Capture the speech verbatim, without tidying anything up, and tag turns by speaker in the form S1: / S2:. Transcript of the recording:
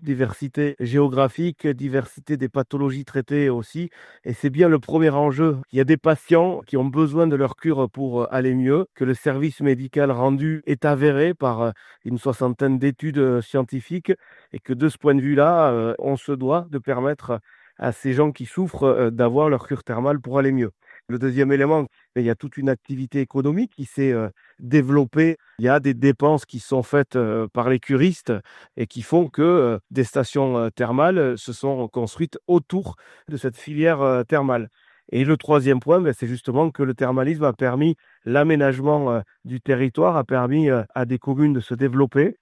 S1: diversité géographique, diversité des pathologies traitées aussi. Et c'est bien le premier enjeu. Il y a des patients qui ont besoin de leur cure pour euh, aller mieux, que le service médical rendu est avéré par euh, une soixantaine d'études euh, scientifiques et que de ce point de vue-là, euh, on se doit de permettre à ces gens qui souffrent euh, d'avoir leur cure thermale pour aller mieux. Le deuxième élément, il y a toute une activité économique qui s'est euh, développée. Il y a des dépenses qui sont faites euh, par les curistes et qui font que euh, des stations euh, thermales euh, se sont construites autour de cette filière euh, thermale. Et le troisième point, ben, c'est justement que le thermalisme a permis l'aménagement euh, du territoire, a permis euh, à des communes de se développer